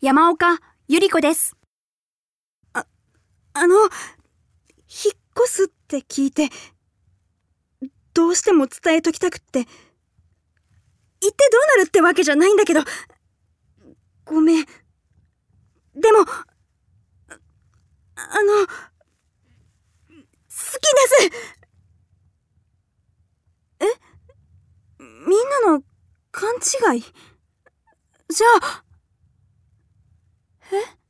山岡ゆり子です。 引っ越すって聞いて、どうしても伝えときたくって。言ってどうなるってわけじゃないんだけど、ごめん。でも、好きです。みんなの勘違い？じゃあ、